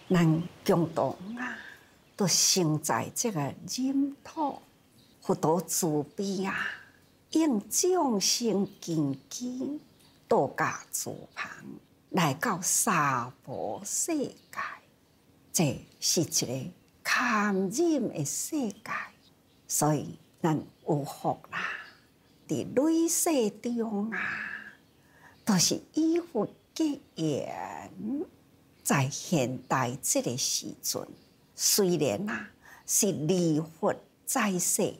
咱共同啊，都生在这个染土，佛陀慈悲啊，应众生根基，度假自旁，来到娑婆世界。这是一个堪忍的世界，所以咱有福啦。伫累世中啊，都是与佛结缘。在现代这个时阵，虽然啊是离佛在世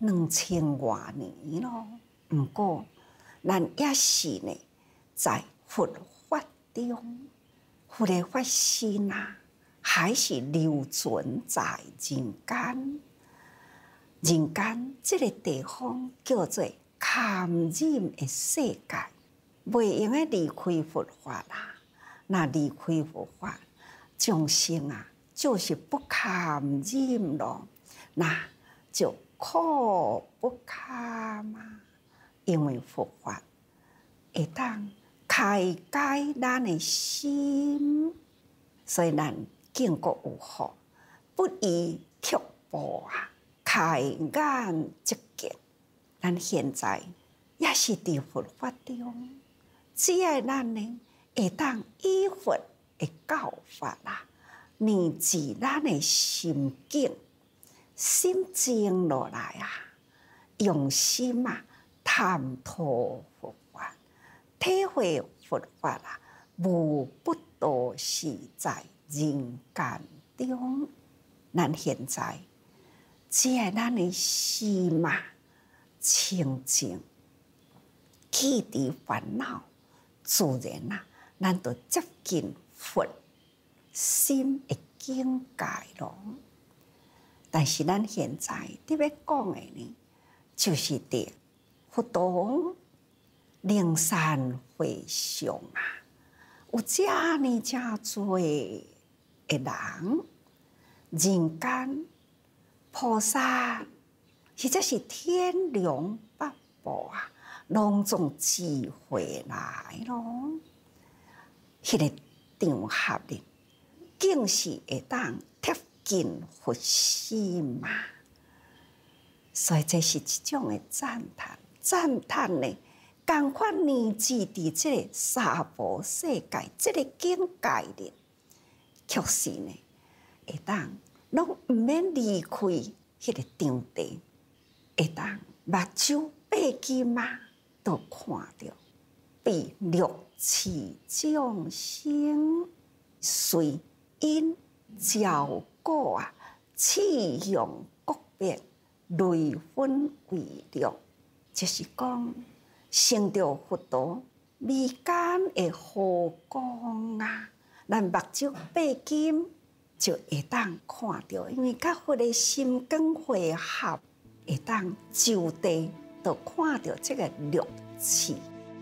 2000多年咯，不过咱也是呢，在佛法中，佛的法身啊，还是留存在人间。人间这个地方叫做堪忍的世界，袂用的离开佛法啦。那离开佛法，众生啊，就是不堪忍咯，那就苦不堪啊。因为佛法会当开解咱的心，所以咱经过有福，不宜却步啊，开眼即见。咱现在也是伫佛法中，只要咱呢，会当依佛的教法啦，念自咱的心境，心静落来啊，用心啊，探讨佛法，体会佛法啊，无不都是在人间中。咱现在只要咱的心啊清净，弃除烦恼，自然啊，咱就接近佛心的境界咯。但是咱现在伫要讲的呢，就是伫佛陀灵山会上啊，有遮尼遮多的人，人间菩萨，实在是天龙八部啊，拢总智慧来咯。迄个场合哩，竟是会当贴近佛心嘛。所以这是一种的赞叹，赞叹呢，同款年纪伫这个娑婆世界，这个境界哩，确实呢，会当拢毋免离开迄个场地，会当目睭闭起嘛，都看到被六气众生随因照果啊，气用各别，类分为六，就是讲成就佛陀眉间的佛光啊，咱目睭闭紧就会当看到，因为甲佛的心光会合，会当就地就看到这个六气。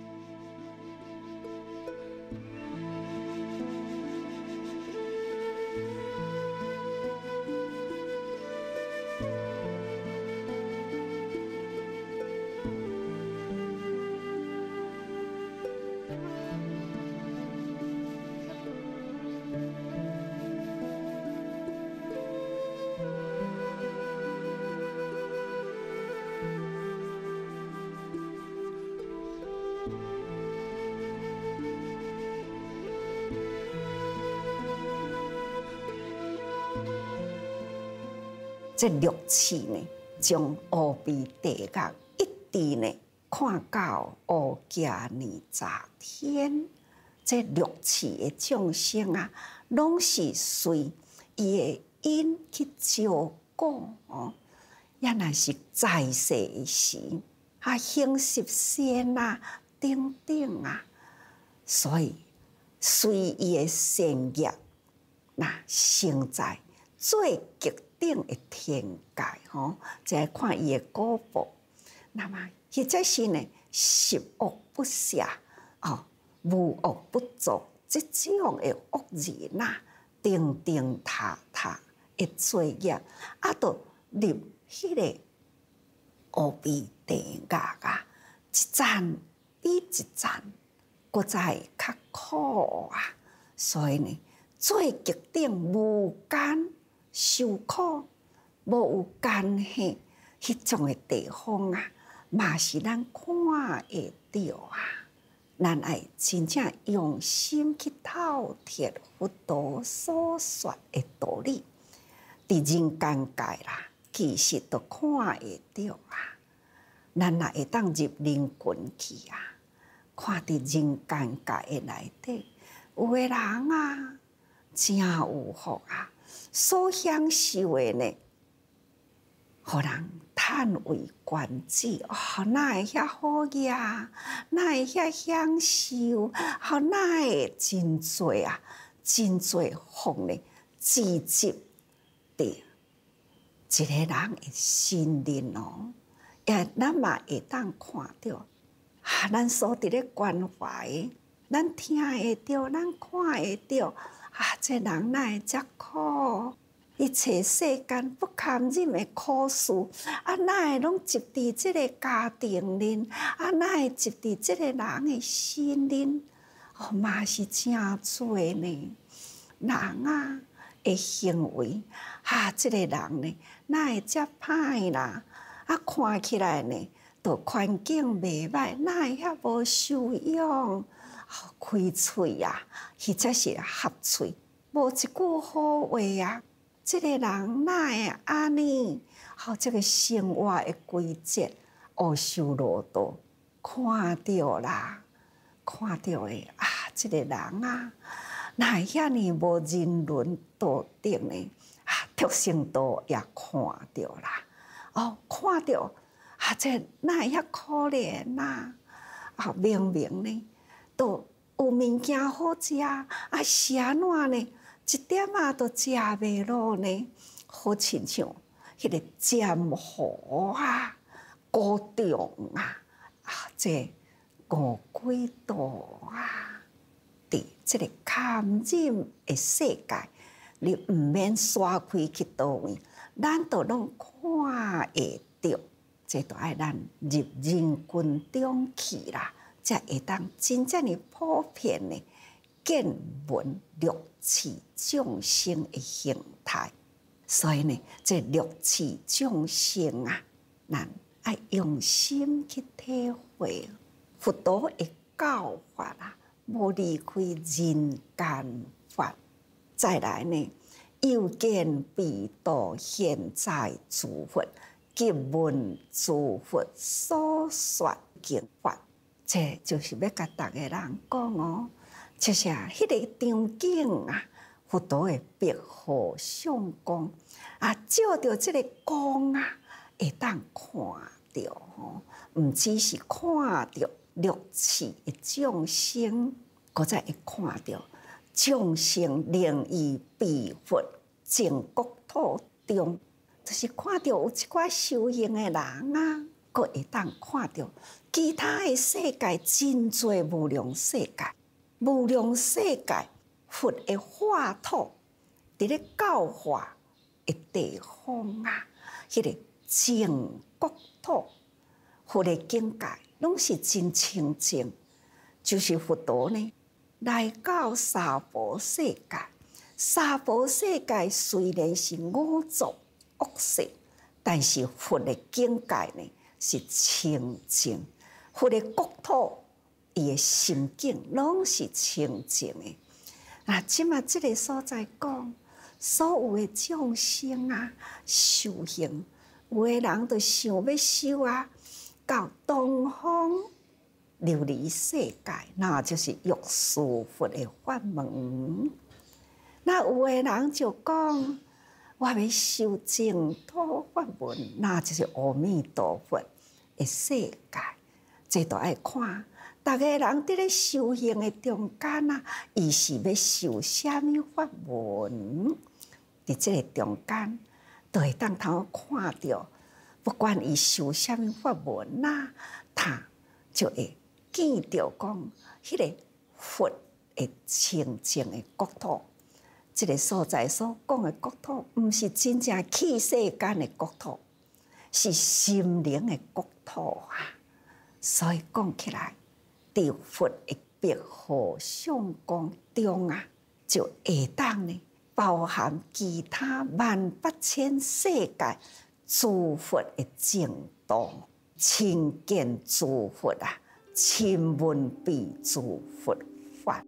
这六气呢，从乌比地狱一直呢看到乌迦尼杂天，这六气的众生啊，拢是随伊的因去照顾哦。也若是在世时啊，行十善啊，等等啊，所以随伊的善业，那生在最极顶的天界吼，再看伊的果报，那么或者是呢，十恶不赦哦，无恶不作，这种的恶人呐，定定塌塌的罪业，啊，都入迄个乌比地狱啊，一站比一站，搁再较苦啊，所以呢， 最极顶无间受苦，无有间隙，迄种的地方啊，嘛是咱看会到啊。咱爱真正用心去透彻佛陀所说的道理，伫人间界啦，其实都看会到啊。咱若会当入灵魂去啊，看伫人间界的内底，有个人啊，真有福啊，所享受的呢，互人叹为观止。哦，哪会遐好呀？哪会遐享受？哦，哪会真多啊？真多福呢？聚集伫一个人的心灵哦。也咱嘛会当看到，咱所伫咧关怀，咱听会到，咱看会到，这人哪会遮苦？一切世间不堪忍的苦事，哪会拢集伫即个家庭里？哪会集伫即个人的心里？嘛是真多呢。人啊的行为，即个人呢，哪会遮歹啦？看起来呢，都环境袂歹，哪会遐无修养？开喙啊，或者是合喙，无一句好话啊。这个人哪会安尼？这个生活的规则，乌修罗道看到啦，看到的这个人啊，哪会遐尼无人伦道德呢？畜生道也看到啦。看到这哪会遐可怜呐？明明呢，都有物件好食，是安怎呢？一点都食袂落呢？好亲像迄个占卜啊、高中啊，这五鬼道啊，伫这个堪忍的世界，你毋免刷开去倒位。咱都拢看会到，这都爱咱入人群中去啦，才会当真正的普遍的见闻六趣众生的形态。所以呢，这六趣众生啊，咱爱用心去体会佛陀的教法啦，无离开人间法。再来呢，又见彼道现在诸佛，及闻诸佛所说经法，这就是要甲大家人讲哦，就是迄个场景啊，佛陀的白毫相光照到这个光啊，会当看到吼，毋只是看到六趣的众生，搁再会看到。众生灵异彼佛净国土中，就是看到有一寡修行的人啊，佫会当看到其他的世界真多无量世界，无量世界佛的化土，伫咧教化的地方啊，迄个净国土，佛的境界拢是真清净，就是佛陀呢。来到娑婆世界，娑婆世界虽然是五浊恶世，但是佛的境界呢是清净，佛的国土，伊的心境拢是清净的。即马这个所在讲，所有的众生啊，修行，有的人就想要修到东方。琉璃世界，那就是欲事佛的法门。那有的人就讲，我要修净土法门，那就是阿弥陀佛的世界。这都爱看，大家人伫咧修行的中间啊，伊是要修什么法门？伫这个中间，都会当头看到，不管伊修什么法门他就会。见到讲，迄个佛的清净的国土，这个所在所讲的国土，毋是真正器世间的国土，是心灵的国土啊。所以讲起来，伫佛的白毫相光中啊， 就会当呢，包含其他18000世界诸佛的净土，亲见诸佛啊，亲闻彼诸佛法。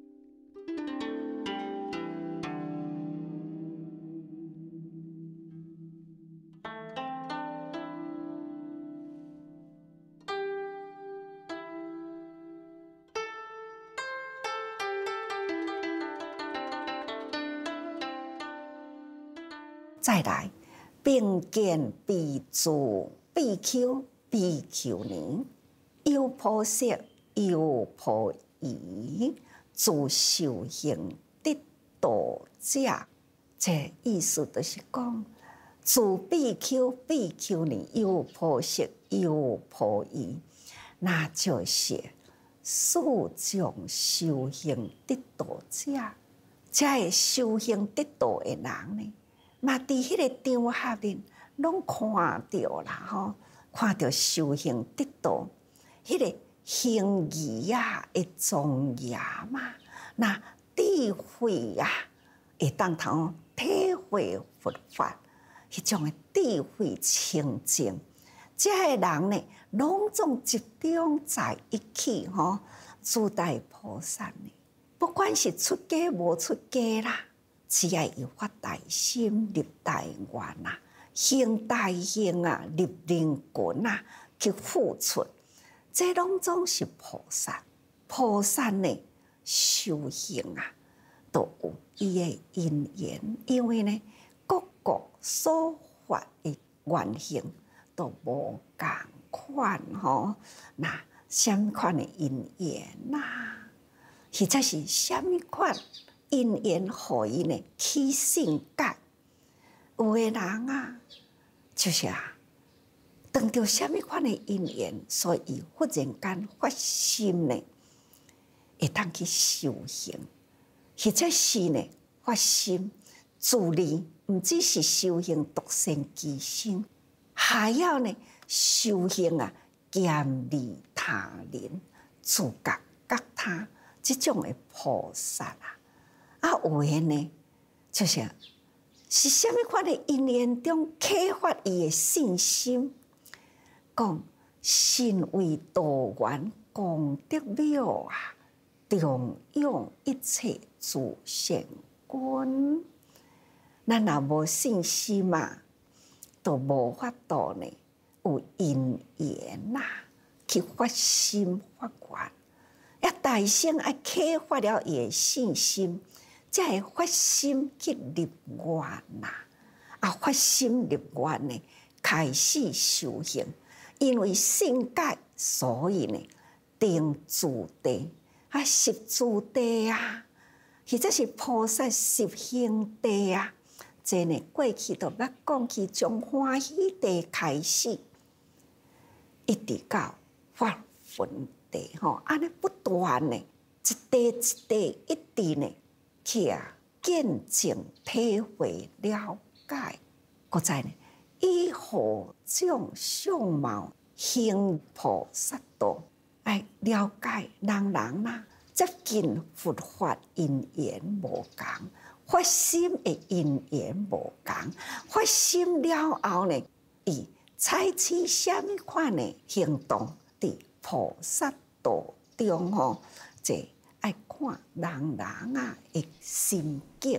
再来，并见彼诸比丘、比丘尼，优婆塞、优婆夷，诸修行得道者。这意思就是讲，诸比丘、比丘尼、优婆塞、优婆夷，那就是四种修行得道者。这个修行得道的人呢，嘛，伫迄个场合里，拢看到啦吼，看到修行得道，迄个行仪啊，会庄严嘛，那智慧啊，会当通体会佛法，迄种的智慧清净，这个人呢，拢总集中在一起吼，诸大菩萨呢，不管是出家无出家啦。只要有发大心、立大愿啊，行大行啊，立人群啊，去付出，这拢总是菩萨。菩萨呢，修行啊，都有伊的因缘，因为呢，各国所发的愿行都无共款吼。那什么款的因缘呐？或者是什么款？因缘互伊呢起性觉，有个人啊，就是啊，当着什么款的因缘，所以忽然间发心呢，会当去修行，或者是呢发心自利，唔只是修行独善其身，还要呢修行啊，兼利他人，自觉觉他，这种的菩萨啊。有诶呢，就是什么款的因缘中启发伊的信心，讲身为道源功德了啊，重用一切诸善根。咱若无信心嘛，都无法度呢有因缘呐，去发心发愿。要大声爱启发了伊的信心。才会发心去立愿呐，发心立愿呢，开始修行。因为性解，所以呢，定自地十自地啊，或者是菩萨十行地啊。这呢，过去都捌讲起，从欢喜地开始，一直到发分地吼，安尼不断呢，一地一地，一直呢。去见证、体会、了解，搁再呢，以何种相貌行菩萨道，来了解人呐，接近佛法因缘无共，发心的因缘无共，发心了后呢，伊采取什么款的行动？伫菩萨道中吼，这。爱看人啊的心境，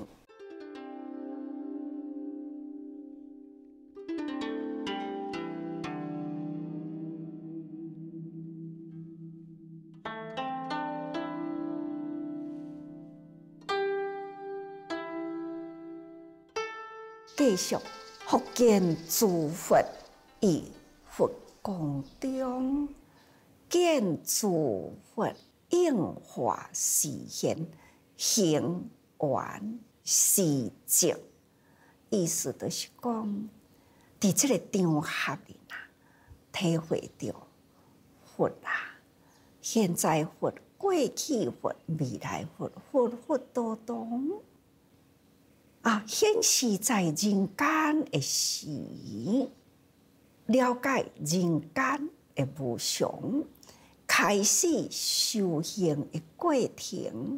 继续福建诸佛于佛宫中，见诸佛。应化示现，行完示迹，意思就是讲，伫这个场合里呐，体会到佛啊，现在佛、过去佛、未来佛，佛佛都同显示在人间的时，了解人间的无常。开始修行的过程，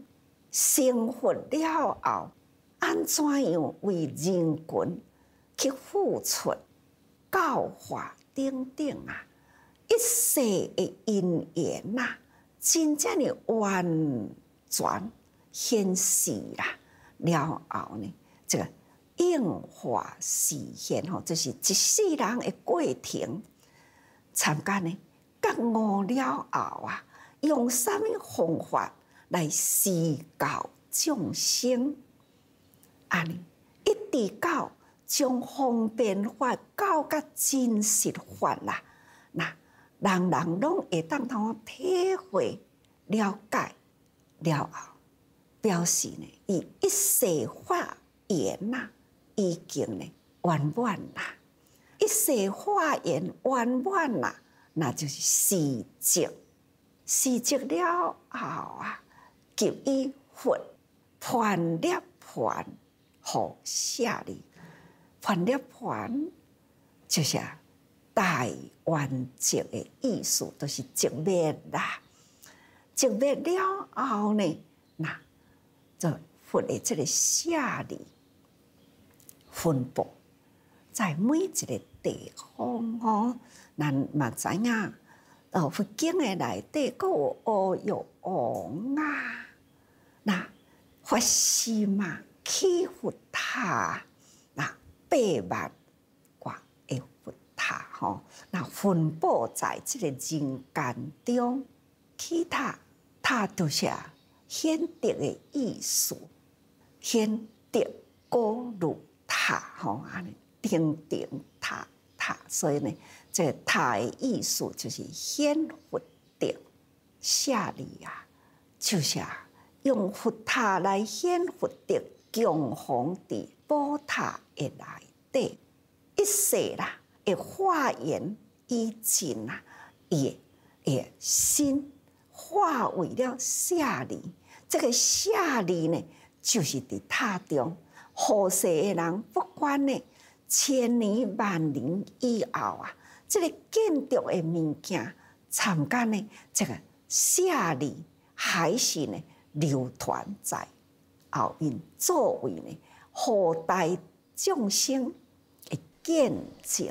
成佛了后，安怎样为人群去付出、教化等等啊？一世的因缘呐，真正的完全显示啦。了后呢，这个应化实现吼，就是一世人的过程。参加呢，觉悟了后啊，用什么方法来施教众生？安尼一直到将方便法教甲真实法啦，那人人拢会当通体会了解了后，表示呢，伊一世法缘呐，已经呢圆满啦。一世法缘圆满啦，那就是事迹。事迹了后啊，给予佛传涅盘互舍利。传涅盘就是大圆寂的意思，就是寂灭啦。寂灭了后呢，那就佛的这个舍利分布在每一个地方吼，咱嘛知影，佛经的内底佫有阿育王啊，那发心嘛起佛塔，那8万个的佛塔吼，那分布在这个人间中，起塔就是显德的意思，显德果如塔吼安尼。顶塔，所以呢，这个塔的意思就是显佛德舍利啊，就是用佛塔来显佛德，供奉伫宝塔的内底，一世啦，会化缘以尽啊，也心化为了舍利。这个舍利呢，就是伫塔中，后世的人不管呢。千年万年以后啊，这个建筑的物件，参加呢这个舍利还是呢流传在后面，作为呢后代众生的见证。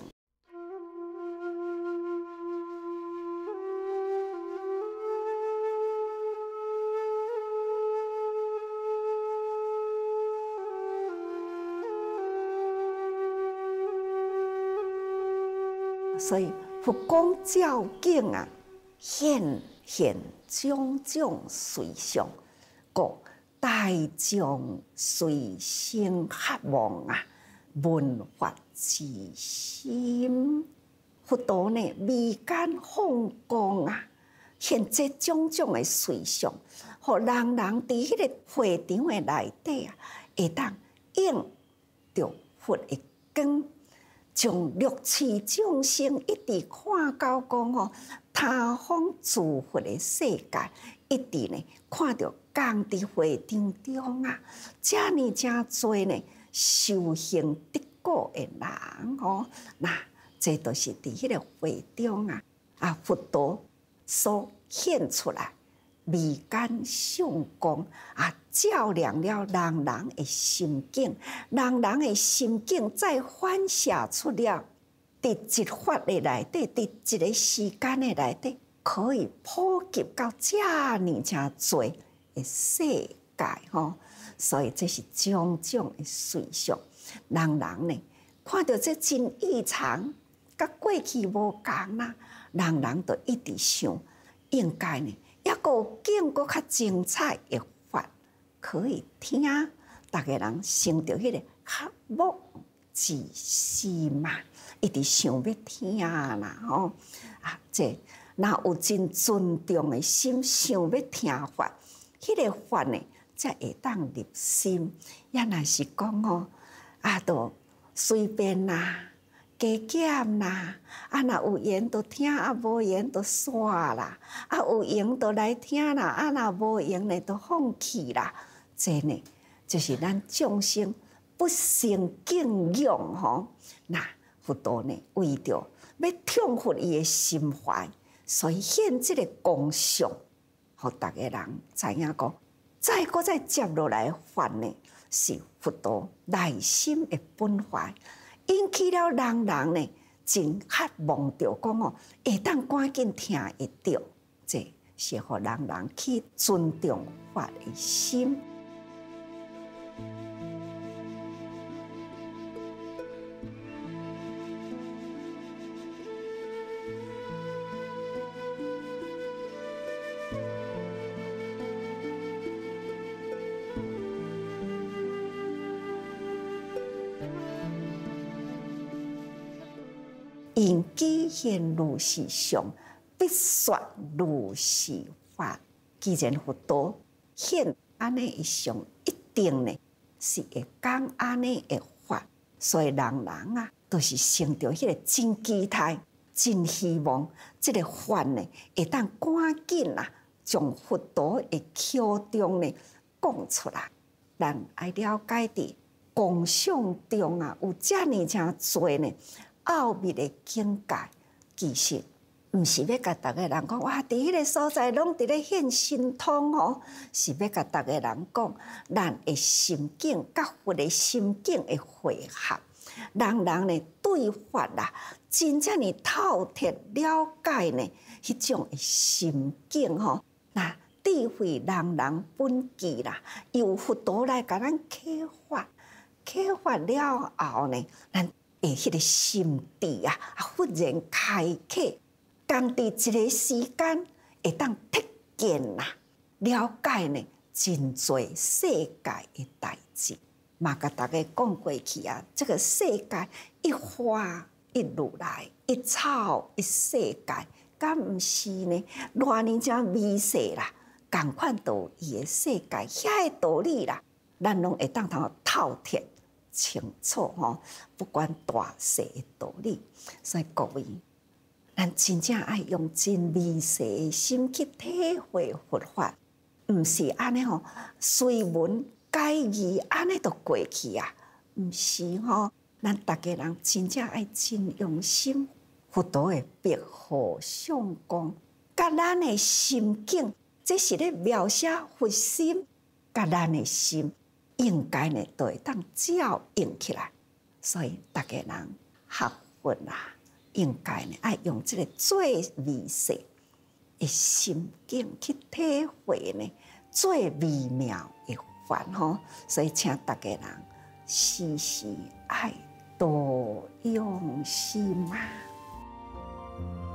所以佛光照景啊，现种种随想，故大众随心渴望啊，闻法之心。佛陀呢，眉间放光啊，现这种种的随想，互人人伫迄个会场的内底啊，会当应着佛的光。将六趣众生一直看到讲吼，他方诸佛的世界，一直呢看到共伫会场中啊，遮尼真多呢修行得果的人吼，那这都是伫迄个会场啊，佛陀所显出来眉间相光啊，照亮了人人的心境，人人的心境再反射出了，伫一法的内底，伫一个时间的内底，可以普及到遮尼真多的世界吼。所以这是种种的随想，人人呢看到这真异常，甲过去无同啦，人人都一直想，应该呢。也有更较精彩的法可以听，大家人生着迄个渴望之心嘛，一直想要听啦吼啊！这若有真尊重的心，想要听法，迄个法呢才会当入心。也若是讲哦，都随便啦。加减啦，若有缘就听，无缘就煞啦，有缘就来听啦，若无缘呢就放弃啦。这呢，就是咱众生不生敬仰吼。那佛陀呢，为着要痛佛伊的心怀，所以现这个光相，互大家人知影讲， 再接落来法呢，是佛陀内心的本怀，引起了人呢真渴望着讲哦，会当赶紧听会到，这是互人去尊重法的心。因机现如是相，必说如是法。既然佛陀现安尼一相，一定呢是会讲安尼的法，所以人啊，都是生着迄个真期待、真希望，这个法呢会当赶紧将佛陀的口中呢讲出来。咱爱了解伫共相中有遮尔诚多呢。奥秘的境界，其实毋是要甲逐个人讲，哇！伫迄个所在拢伫咧现神通哦，是要甲逐个人讲，咱的心境甲佛的心境的汇合，人呢对法真正呢透彻了解呢，迄种的心境吼，那智慧人本具由佛陀来甲咱启发，启发了后呢，咱。迄个心智忽然开启，刚伫一个时间会当听见了解呢真侪世界的代志，嘛甲大家讲过去这个世界一花一如来，一草一世界，敢毋是呢？偌呢正微细共款道伊的世界，遐个道理咱拢会当透彻。清楚吼，不管大小的道理，所以各位，咱真正爱用真微细的心去体会佛法，毋是安尼吼，随文解义安尼就过去毋是吼，咱大家人真正爱真用心，佛陀的白毫相公，甲咱的心境，这是咧描写佛心，甲咱的心。应该呢，都会当照应起来，所以大家人学佛应该呢爱用这个最微细的心境去体会呢最微妙的法吼，所以请大家人时时爱多用心